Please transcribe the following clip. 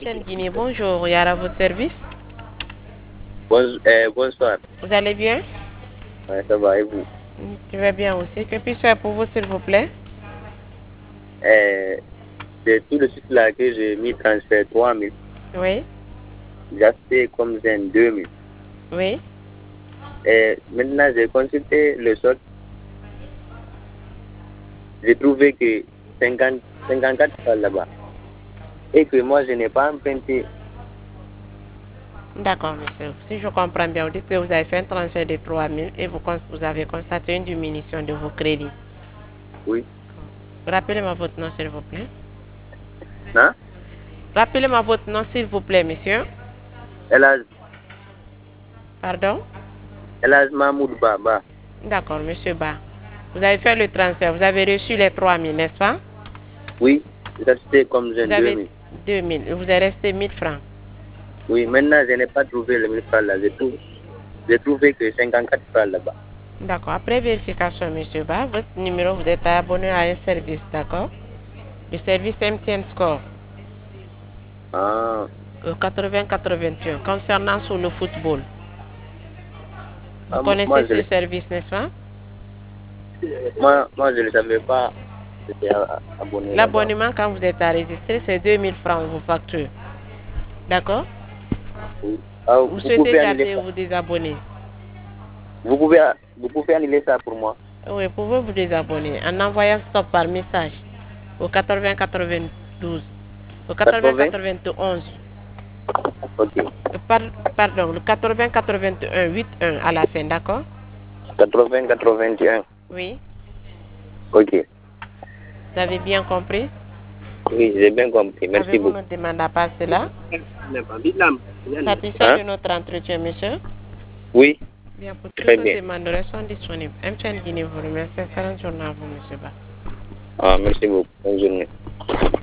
Guinée, bonjour, Yara, à votre service. Bonsoir. Vous allez bien? Ouais, ça va et vous? Je vais bien aussi. Que puis-je faire pour vous, s'il vous plaît? C'est tout de suite là que j'ai mis transfert 3000. Oui, J'ai acheté comme c'est 2000. oui. Maintenant, j'ai consulté le solde. J'ai trouvé que 54 francs là-bas. Et que moi, je n'ai pas emprunté. D'accord, monsieur. Si je comprends bien, vous dites que vous avez fait un transfert de 3000 et vous avez constaté une diminution de vos crédits. Oui. Rappelez-moi votre nom, s'il vous plaît. Hein? Rappelez-moi votre nom, s'il vous plaît, monsieur. Pardon? Elhaj Mahmoud Baba. D'accord, monsieur Ba. Vous avez fait le transfert. Vous avez reçu les 3000, n'est-ce pas? Oui, j'ai acheté comme j'ai Vous avez 2000. 2000. Il vous est resté 1000 francs. Oui, maintenant, je n'ai pas trouvé le 1000 francs là. J'ai trouvé que 54 francs là-bas. D'accord. Après vérification, monsieur Ba, votre numéro, vous êtes abonné à un service, d'accord? Le service MTN Score. Ah. 80-81. Concernant sur le football. Vous Moi, connaissez ce service, n'est-ce pas? Moi, je ne savais pas que j'étais abonné là-bas. L'abonnement, quand vous êtes enregistré, c'est 2000 francs, vos factures. D'accord? Oui. Vous souhaitez garder ou vous désabonner? Vous pouvez annuler ça pour moi. Oui, vous pouvez vous désabonner en envoyant stop par message au 80-92. Au 80-91. Ok. Pardon, le 80-81, 81 à la fin, d'accord? 80-81. Oui. Ok. Vous avez bien compris? Oui, j'ai bien compris. Merci Avez-vous beaucoup. ne demandé pas cela? Satisfait de notre entretien, monsieur? Oui. Bien, pour Très toutes bien. les demandes sont disponibles. MTN Guinée vous remercie. Excellente journée à vous, monsieur Ba. Merci beaucoup. Bonne journée.